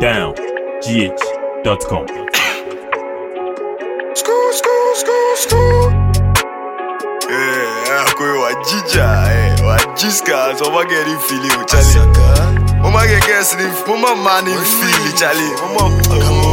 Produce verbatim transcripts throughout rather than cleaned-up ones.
down g h dot com. School, school, school, school. Yeah, aku wajija, eh, wajiska, so I get it feeling, Charlie. Mama get guess it, mama man in feel, Charlie. Mama,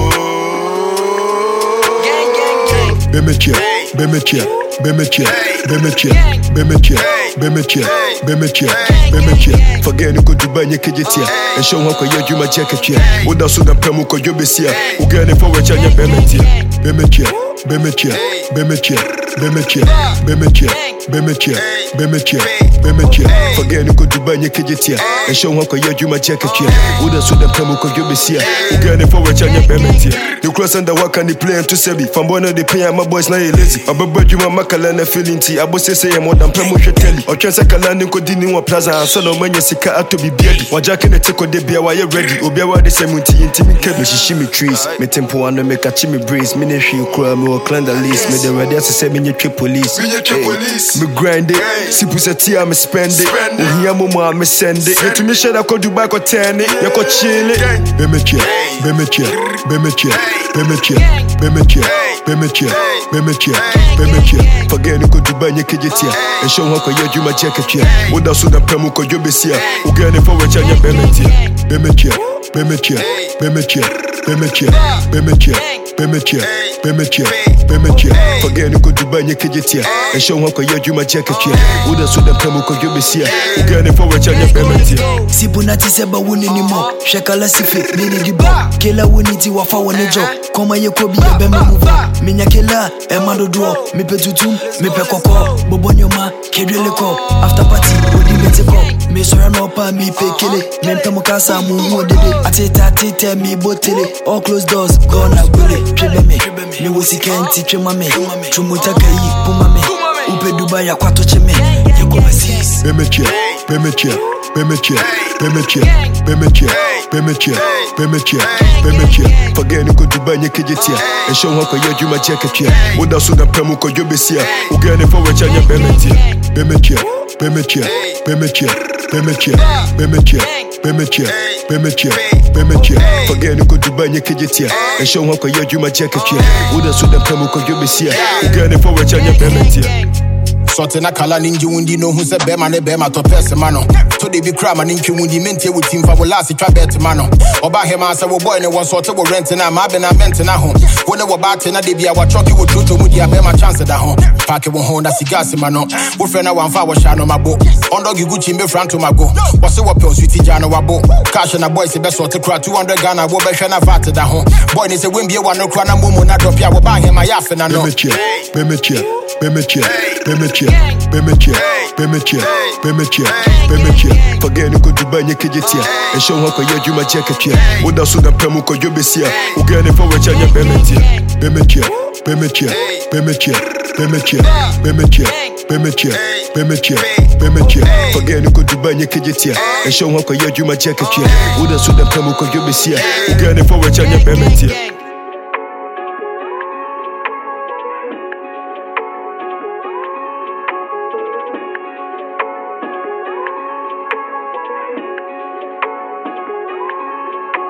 gang, gang, gang. Bemetia, bemetia, bemetia, bemetia, bemetia, bemetia, bemetia, bemetia. Forget you go Dubai, you can get here. And show how you do my jacket here. What does the Pemu go you be here? Who get it for which I bemetia, bemetia, bemetia, bemetia, bemetia, bemetia, bemetia, bemetia, bemetia. Forget you go Dubai, you can get here. And show how you do my jacket here. What does the Pemu go you be here? Who get it for which I bemetia? You cross under work and they play to Sebi. From one of the pay my boys now lazy. I'm a bird you my calendar feeling tea. I was say I'm more than Pemu Telly. Or chance I can land in Codini Plaza and so no man you see car to be beardy. While Jack in the take of the beer while you're ready. Obiawa the same tea in Timmy Keb, she shimmy trees. Me tempo and make a chimmy breeze. Ministry cry me or clan the list. Me the radius say me trip police. Me trip police. Me grind it. Si pusati I'm spend it. Uhiya mama me send it. Me to me share that call Dubai ko turn it. You ko chill it. Bemetia, bemetia, bemetia, bemetia, bemetia, bemetia, bemetia, bemetia. Forget you go Dubai you can get here. And show how you do my jacket here. What does the Pemu ko you be here? Who get it for which I bemetia, bemetia, bemetia, bemetia, bemetia, bemetia, bemetia, bemetia, bemetia. Forget you go Dubai you can get here. And show how you do my jacket here. What does the Pemu ko you be here? Who get it for which I bemetia? Sibunati seba wuni ni mo Shekala sifi nini di ba Kela wuni ti wafa wani jo Koma ye kobi ye beme muva Minya kela ema do duo Mipe tutum, mipe koko Bobo nyoma, kedwele ko After party, odi mete ko Me sora no pa mipe kele Mempe mukasa muhu dede Atete atete mi botele All closed doors, gonna gule Trebe me, mi wosi kenti Trema me, trumuta kayi Puma me, upe Dubai ya kwato cheme Yeko masis Bemetia, bemetia, bemetia, bemetia, bemetia, bemetia, bemetia, bemetia. Forget you go Dubai you can get here. And show how you do my jacket here. What does the Pemu ko you be here? Who get it for which I bemetia, bemetia, bemetia, bemetia, bemetia, bemetia, bemetia, bemetia, bemetia. Forget you go Dubai you can get here. And show how you do my jacket here. What does the Pemu ko you be here? Who get it for which I bemetia? Sorting a color ninja wundi no who's a bema ne bema to person mano. So they be cram and inchu wundi mente with team for last try bet mano. Oba him as a boy and one sort of renting a mab and a ment in a home. When they were batting a debia what chalky would do to Moody a bema chance at home. Pack it one home that's gas mano. What friend I want for shano my boat. On dog you Gucci me front to my go. What's the what pills with Jano wabo? Cash and a boy say best sort to cry two hundred Ghana will be shana fat at home. Boy is a wimby one no crown and woman not drop ya will buy him my yaff and I know. Bemetia, bemetia, bemetia, bemetia. Bemetia, bemetia, bemetia, bemetia. Forget you go Dubai you can get here. And show how you do my jacket here. What does the Pemu ko you be here? Who get it for which I bemetia, bemetia, bemetia, bemetia, bemetia, bemetia, bemetia, bemetia, bemetia. Forget you go Dubai you can get here. And show how you do my jacket here. What does the Pemu ko you be here? Who get it for which I bemetia?